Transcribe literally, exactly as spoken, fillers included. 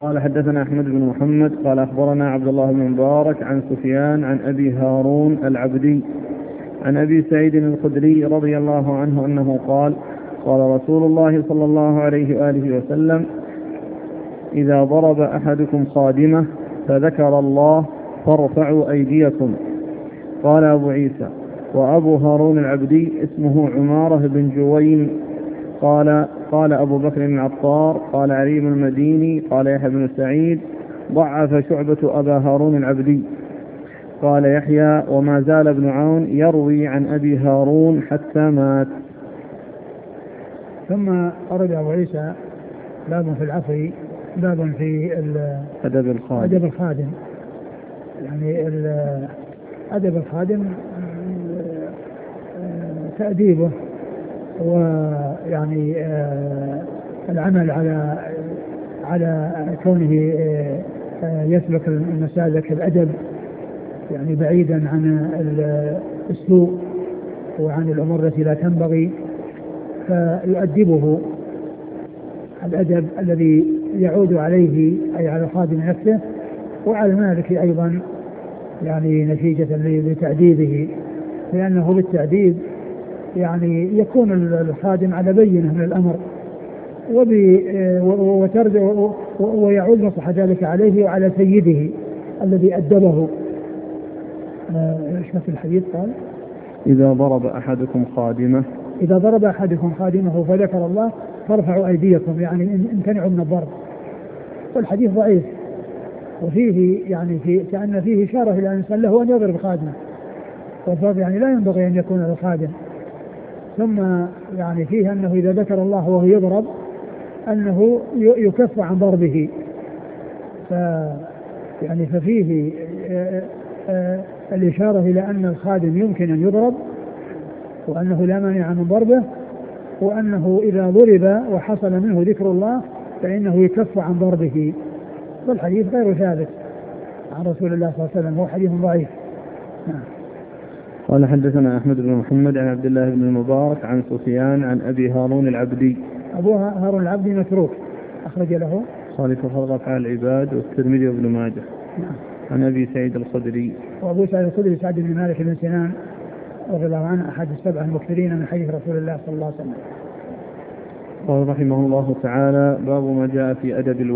قال حدثنا أحمد بن محمد قال أخبرنا عبد الله بن مبارك عن سفيان عن أبي هارون العبدي عن أبي سعيد الخدري رضي الله عنه أنه قال قال رسول الله صلى الله عليه وآله وسلم: إذا ضرب أحدكم خادمه فذكر الله فارفعوا أيديكم. قال أبو عيسى: وأبو هارون العبدي اسمه عمارة بن جوين. قال قال أبو بكر بن عطار قال علي بن المديني قال يحيى بن سعيد ضعف شعبة أبا هارون العبدي. قال يحيى: وما زال ابن عون يروي عن أبي هارون حتى مات. ثم أرد أبو عيسى باب في العفو، باب في أدب الخادم. أدب الخادم يعني أدب الخادم تأديبه، ويعني العمل على على كونه يسلك المسالك الأدب، يعني بعيدا عن السوء وعن الأمور التي لا تنبغي، فيؤدبه الأدب الذي يعود عليه أي على الخادم نفسه وعلى المالك أيضا، يعني نتيجة لتعذيبه، لأنه بالتعذيب يعني يكون الخادم على بينة من الأمر ويعود مصلحة ذلك عليه وعلى سيده الذي أدبه. ايش مثل الحديث؟ قال: إذا ضرب أحدكم خادمه إذا ضرب أحدكم خادمه فذكر الله فارفعوا أيديكم، يعني امتنعوا من الضرب. والحديث ضعيف، وفيه يعني في كأن فيه إشارة إلى الإنسان له أن يضرب خادمه، والضرب يعني لا ينبغي أن يكون للخادم. ثم يعني فيه أنه إذا ذكر الله وهو يضرب أنه يكف عن ضربه، ف يعني ففيه الإشارة إلى أن الخادم يمكن أن يضرب، وأنه لا مانع من ضربه، وأنه إذا ضرب وحصل منه ذكر الله فإنه يكف عن ضربه. والحديث غير ثابت عن رسول الله صلى الله عليه وسلم، هو حديث ضعيف. قال حدثنا أحمد بن محمد عن عبد الله بن المبارك عن سفيان عن أبي هارون العبدي. أبو هارون العبدي متروك، أخرج له خالف خلق أفعال العباد والترمذي وابن ماجه. نعم. عن أبي سعيد الخدري. وأبو سعيد الخدري سعد بن مالك بن سنان رضي الله عنه أحد السبع المكثرين من حديث رسول الله صلى الله عليه وسلم. قال رحمه الله تعالى: باب ما جاء في أدب